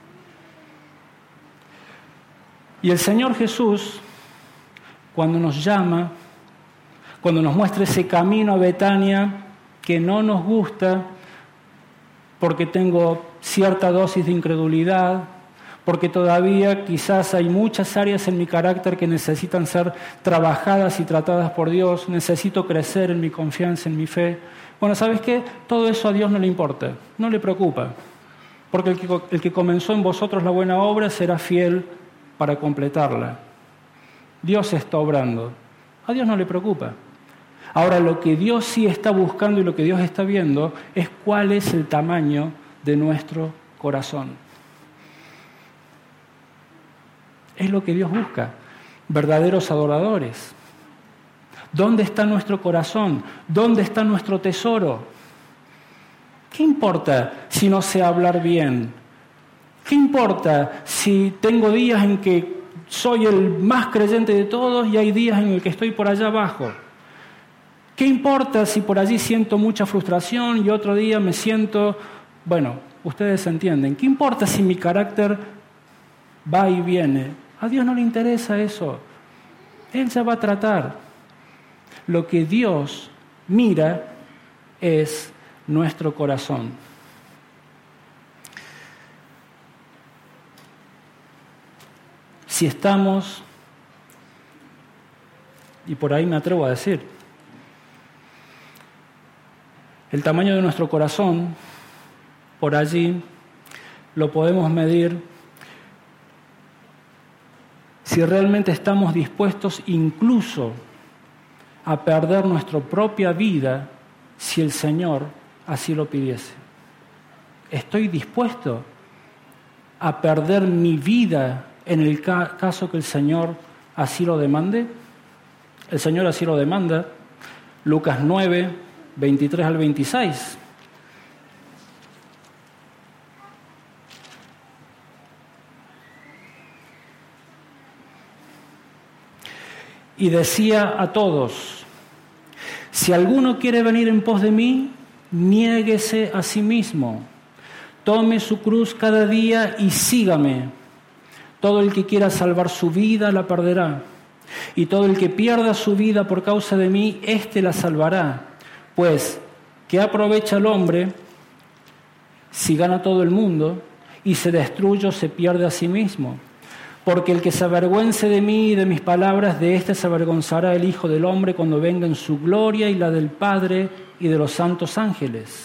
Y el Señor Jesús, cuando nos llama, cuando nos muestra ese camino a Betania que no nos gusta, porque tengo cierta dosis de incredulidad, porque todavía quizás hay muchas áreas en mi carácter que necesitan ser trabajadas y tratadas por Dios, necesito crecer en mi confianza, en mi fe. Bueno, ¿sabes qué? Todo eso a Dios no le importa, no le preocupa, porque el que comenzó en vosotros la buena obra será fiel para completarla. Dios está obrando, a Dios no le preocupa. Ahora, lo que Dios sí está buscando y lo que Dios está viendo es cuál es el tamaño de nuestro corazón. Es lo que Dios busca, verdaderos adoradores. ¿Dónde está nuestro corazón? ¿Dónde está nuestro tesoro? ¿Qué importa si no sé hablar bien? ¿Qué importa si tengo días en que soy el más creyente de todos y hay días en el que estoy por allá abajo? ¿Qué importa si por allí siento mucha frustración y otro día me siento... Bueno, ustedes entienden. ¿Qué importa si mi carácter va y viene? A Dios no le interesa eso. Él ya va a tratar. Lo que Dios mira es nuestro corazón. Si estamos, y por ahí me atrevo a decir, el tamaño de nuestro corazón, por allí lo podemos medir si realmente estamos dispuestos incluso a perder nuestra propia vida si el Señor así lo pidiese. ¿Estoy dispuesto a perder mi vida en el caso que el Señor así lo demande? El Señor así lo demanda. Lucas 9, 23 al 26. Y decía a todos, si alguno quiere venir en pos de mí, niéguese a sí mismo, tome su cruz cada día y sígame. Todo el que quiera salvar su vida la perderá, y todo el que pierda su vida por causa de mí, éste la salvará. Pues, ¿qué aprovecha el hombre si gana todo el mundo y se destruye o se pierde a sí mismo? Porque el que se avergüence de mí y de mis palabras, de éste se avergonzará el Hijo del Hombre cuando venga en su gloria y la del Padre y de los santos ángeles.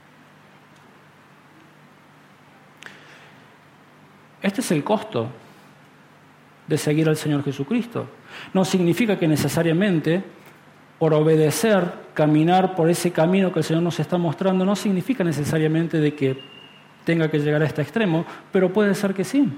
Este es el costo de seguir al Señor Jesucristo. No significa que necesariamente por obedecer, caminar por ese camino que el Señor nos está mostrando, no significa necesariamente de que tenga que llegar a este extremo, pero puede ser que sí.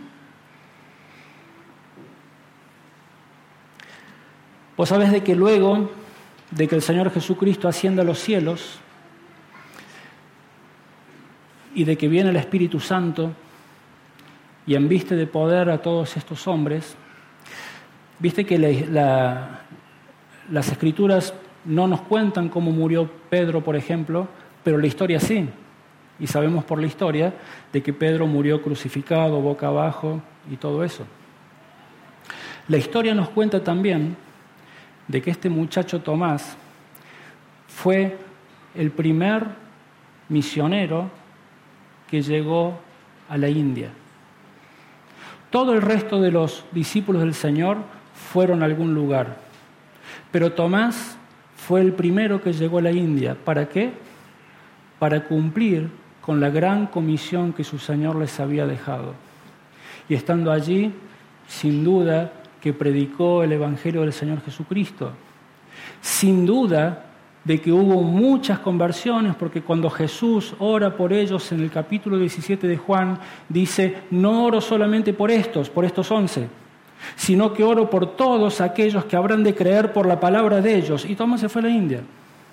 Vos sabés de que luego de que el Señor Jesucristo ascienda a los cielos, y de que viene el Espíritu Santo y embiste de poder a todos estos hombres. Viste que las Escrituras no nos cuentan cómo murió Pedro, por ejemplo, pero la historia sí. Y sabemos por la historia de que Pedro murió crucificado, boca abajo y todo eso. La historia nos cuenta también de que este muchacho Tomás fue el primer misionero que llegó a la India. Todo el resto de los discípulos del Señor fueron a algún lugar, pero Tomás fue el primero que llegó a la India. ¿Para qué? Para cumplir con la gran comisión que su Señor les había dejado. Y estando allí, sin duda, que predicó el Evangelio del Señor Jesucristo. Sin duda de que hubo muchas conversiones, porque cuando Jesús ora por ellos en el capítulo 17 de Juan, dice, no oro solamente por estos 11, sino que oro por todos aquellos que habrán de creer por la palabra de ellos. Y Tomás se fue a la India.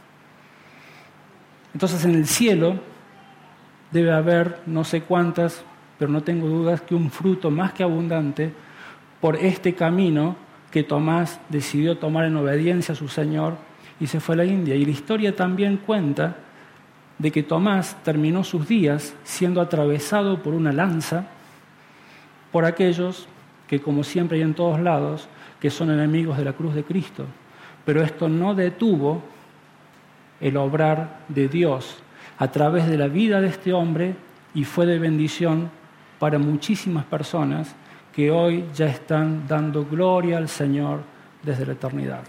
Entonces en el cielo debe haber no sé cuántas, pero no tengo dudas que un fruto más que abundante por este camino que Tomás decidió tomar en obediencia a su Señor y se fue a la India. Y la historia también cuenta de que Tomás terminó sus días siendo atravesado por una lanza por aquellos que, como siempre y en todos lados, que son enemigos de la cruz de Cristo. Pero esto no detuvo el obrar de Dios a través de la vida de este hombre y fue de bendición para muchísimas personas que hoy ya están dando gloria al Señor desde la eternidad.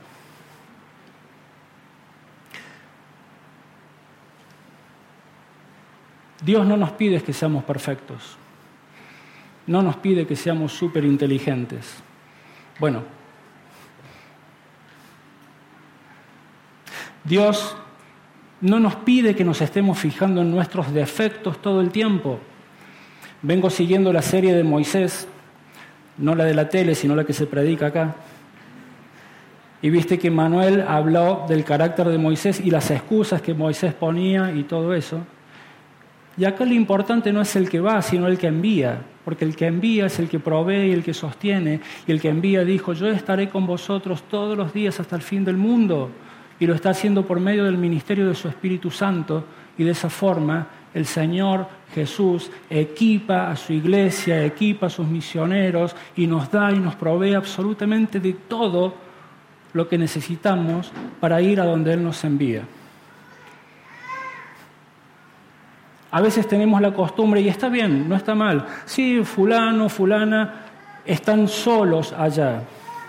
Dios no nos pide que seamos perfectos, no nos pide que seamos súper inteligentes. Bueno, Dios no nos pide que nos estemos fijando en nuestros defectos todo el tiempo. Vengo siguiendo la serie de Moisés, no la de la tele, sino la que se predica acá. Y viste que Manuel habló del carácter de Moisés y las excusas que Moisés ponía y todo eso. Y acá lo importante no es el que va, sino el que envía, porque el que envía es el que provee y el que sostiene. Y el que envía dijo, yo estaré con vosotros todos los días hasta el fin del mundo. Y lo está haciendo por medio del ministerio de su Espíritu Santo. Y de esa forma el Señor Jesús equipa a su iglesia, equipa a sus misioneros y nos da y nos provee absolutamente de todo lo que necesitamos para ir a donde Él nos envía. A veces tenemos la costumbre, y está bien, no está mal, sí, fulano, fulana, están solos allá.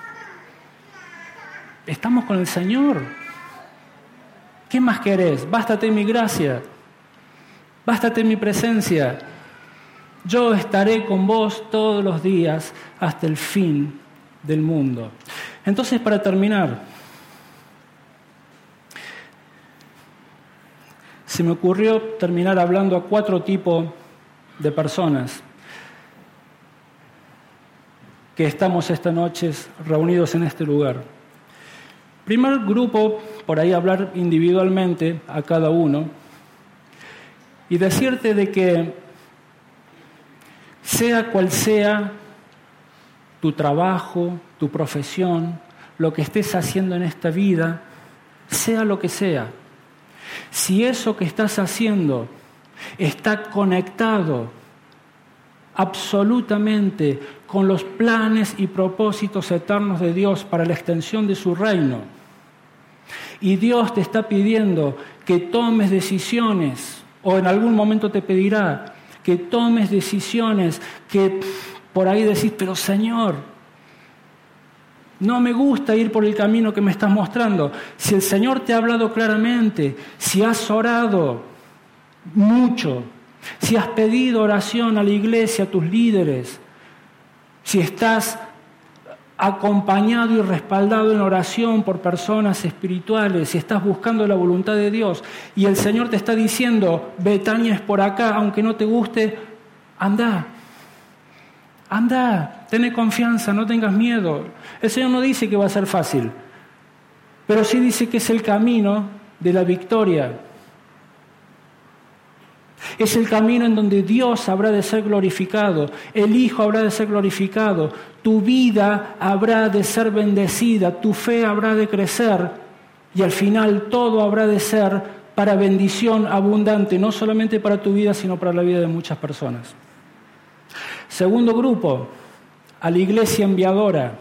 Estamos con el Señor. ¿Qué más querés? Bástate mi gracia, bástate mi presencia. Yo estaré con vos todos los días hasta el fin del mundo. Entonces, para terminar, se me ocurrió terminar hablando a 4 tipos de personas que estamos esta noche reunidos en este lugar. Primer grupo, por ahí hablar individualmente a cada uno y decirte de que sea cual sea tu trabajo, tu profesión, lo que estés haciendo en esta vida, sea lo que sea, si eso que estás haciendo está conectado absolutamente con los planes y propósitos eternos de Dios para la extensión de su reino, y Dios te está pidiendo que tomes decisiones, o en algún momento te pedirá que tomes decisiones que por ahí decís, pero Señor, no me gusta ir por el camino que me estás mostrando. Si el Señor te ha hablado claramente, si has orado mucho, si has pedido oración a la iglesia, a tus líderes, si estás acompañado y respaldado en oración por personas espirituales, si estás buscando la voluntad de Dios y el Señor te está diciendo, Betania es por acá, aunque no te guste, anda. Anda, ten confianza, no tengas miedo. El Señor no dice que va a ser fácil, pero sí dice que es el camino de la victoria. Es el camino en donde Dios habrá de ser glorificado, el Hijo habrá de ser glorificado, tu vida habrá de ser bendecida, tu fe habrá de crecer y al final todo habrá de ser para bendición abundante, no solamente para tu vida, sino para la vida de muchas personas. Segundo grupo, a la iglesia enviadora.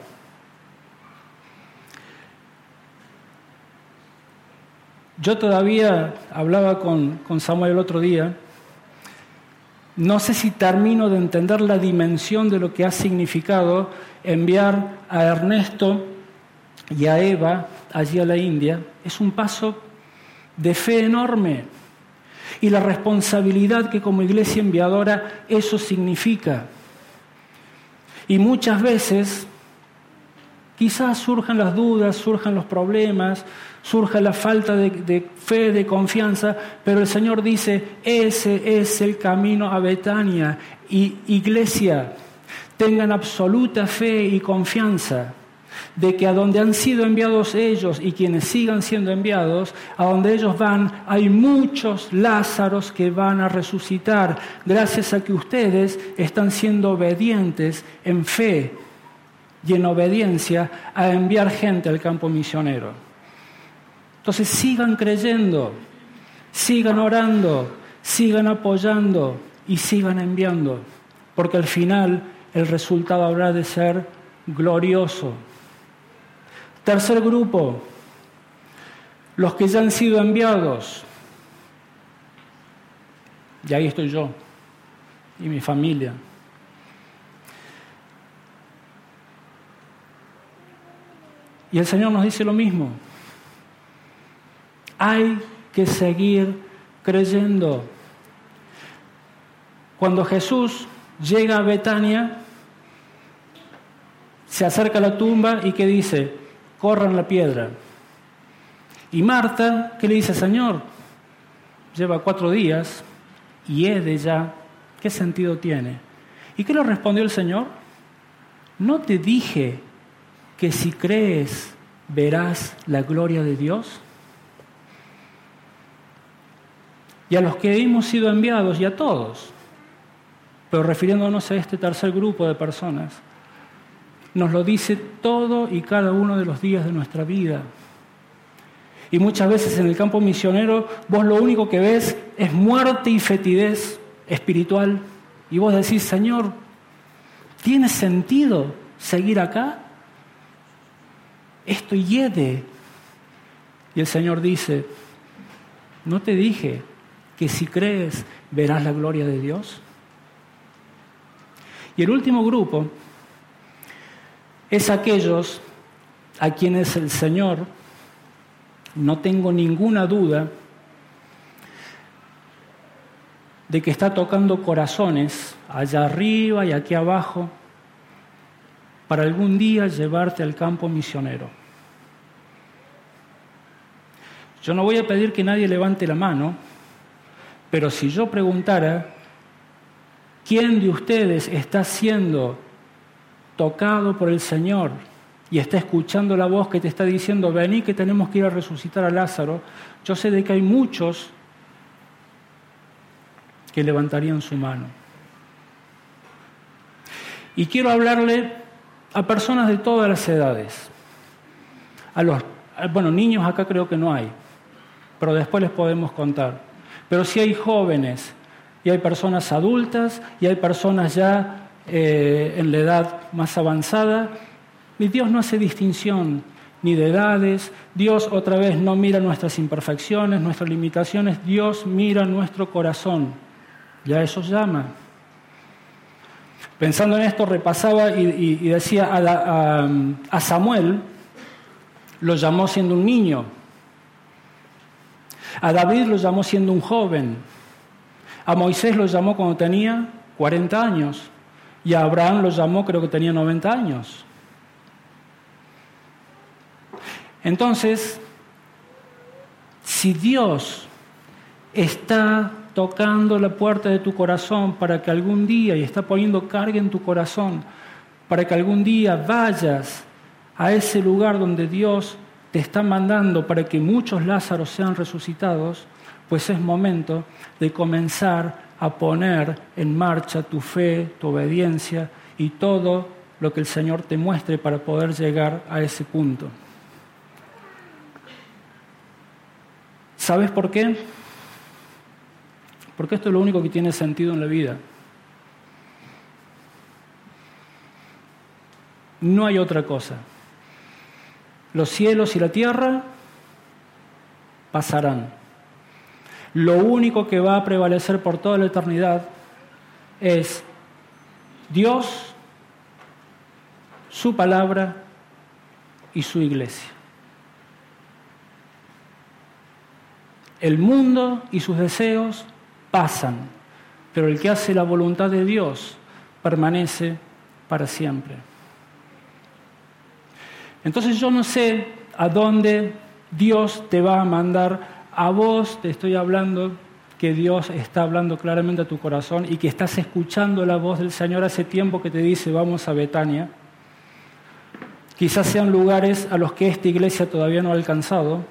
Yo todavía hablaba con Samuel el otro día. No sé si termino de entender la dimensión de lo que ha significado enviar a Ernesto y a Eva allí a la India. Es un paso de fe enorme y la responsabilidad que como iglesia enviadora eso significa. Y muchas veces quizás surjan las dudas, surjan los problemas, surja la falta de fe, de confianza, pero el Señor dice, ese es el camino a Betania. Y iglesia, tengan absoluta fe y confianza de que a donde han sido enviados ellos y quienes sigan siendo enviados, a donde ellos van, hay muchos Lázaros que van a resucitar, gracias a que ustedes están siendo obedientes en fe y en obediencia a enviar gente al campo misionero. Entonces sigan creyendo, sigan orando, sigan apoyando y sigan enviando, porque al final el resultado habrá de ser glorioso. Tercer grupo, los que ya han sido enviados. Y ahí estoy yo y mi familia. Y el Señor nos dice lo mismo. Hay que seguir creyendo. Cuando Jesús llega a Betania, se acerca a la tumba y ¿qué dice? Corran la piedra. Y Marta, ¿qué le dice? Señor, lleva 4 días y hede ya, ¿qué sentido tiene? ¿Y qué le respondió el Señor? ¿No te dije que si crees verás la gloria de Dios? Y a los que hemos sido enviados, y a todos, pero refiriéndonos a este tercer grupo de personas, nos lo dice todo y cada uno de los días de nuestra vida. Y muchas veces en el campo misionero vos lo único que ves es muerte y fetidez espiritual. Y vos decís, Señor, ¿tiene sentido seguir acá? Esto hiede. Y el Señor dice, ¿no te dije que si crees verás la gloria de Dios? Y el último grupo es aquellos a quienes el Señor, no tengo ninguna duda, de que está tocando corazones allá arriba y aquí abajo para algún día llevarte al campo misionero. Yo no voy a pedir que nadie levante la mano, pero si yo preguntara, ¿quién de ustedes está siendo tocado por el Señor y está escuchando la voz que te está diciendo, vení que tenemos que ir a resucitar a Lázaro? Yo sé de que hay muchos que levantarían su mano. Y quiero hablarle a personas de todas las edades. Niños acá creo que no hay, pero después les podemos contar. Pero sí hay jóvenes, y hay personas adultas, y hay personas ya en la edad más avanzada. Y Dios no hace distinción ni de edades. Dios otra vez no mira nuestras imperfecciones, nuestras limitaciones. Dios mira nuestro corazón. Ya eso llama. Pensando en esto, repasaba y decía a Samuel lo llamó siendo un niño. A David lo llamó siendo un joven. A Moisés lo llamó cuando tenía 40 años. Y a Abraham lo llamó creo que tenía 90 años. Entonces, si Dios está tocando la puerta de tu corazón para que algún día, y está poniendo carga en tu corazón, para que algún día vayas a ese lugar donde Dios te está mandando para que muchos Lázaros sean resucitados, pues es momento de comenzar a poner en marcha tu fe, tu obediencia y todo lo que el Señor te muestre para poder llegar a ese punto. ¿Sabes por qué? Porque esto es lo único que tiene sentido en la vida. No hay otra cosa. Los cielos y la tierra pasarán. Lo único que va a prevalecer por toda la eternidad es Dios, su palabra y su iglesia. El mundo y sus deseos pasan, pero el que hace la voluntad de Dios permanece para siempre. Entonces yo no sé a dónde Dios te va a mandar. A vos te estoy hablando que Dios está hablando claramente a tu corazón y que estás escuchando la voz del Señor hace tiempo que te dice vamos a Betania. Quizás sean lugares a los que esta iglesia todavía no ha alcanzado,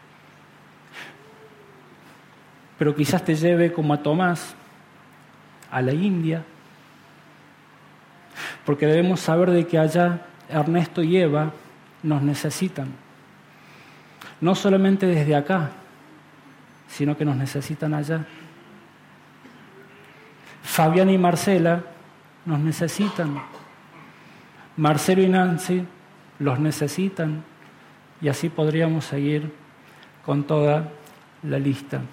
pero quizás te lleve como a Tomás, a la India, porque debemos saber de que allá Ernesto y Eva nos necesitan, no solamente desde acá, sino que nos necesitan allá. Fabián y Marcela nos necesitan, Marcelo y Nancy los necesitan, y así podríamos seguir con toda la lista.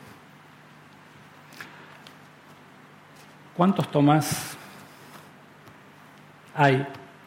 ¿Cuántos Tomás hay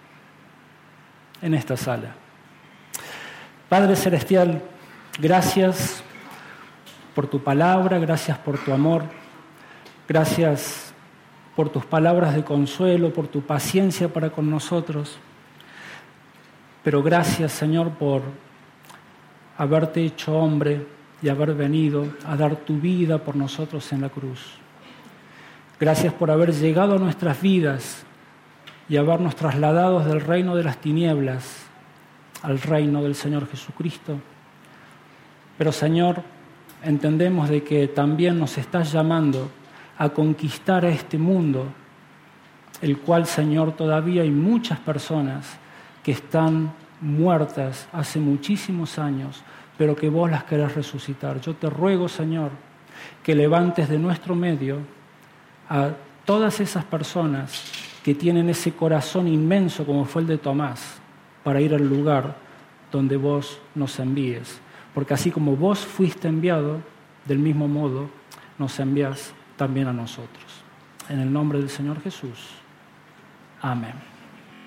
en esta sala? Padre Celestial, gracias por tu palabra, gracias por tu amor, gracias por tus palabras de consuelo, por tu paciencia para con nosotros. Pero gracias, Señor, por haberte hecho hombre y haber venido a dar tu vida por nosotros en la cruz. Gracias por haber llegado a nuestras vidas y habernos trasladado del reino de las tinieblas al reino del Señor Jesucristo. Pero, Señor, entendemos de que también nos estás llamando a conquistar a este mundo, el cual, Señor, todavía hay muchas personas que están muertas hace muchísimos años, pero que vos las querés resucitar. Yo te ruego, Señor, que levantes de nuestro medio a todas esas personas que tienen ese corazón inmenso como fue el de Tomás, para ir al lugar donde vos nos envíes. Porque así como vos fuiste enviado, del mismo modo nos envías también a nosotros. En el nombre del Señor Jesús. Amén.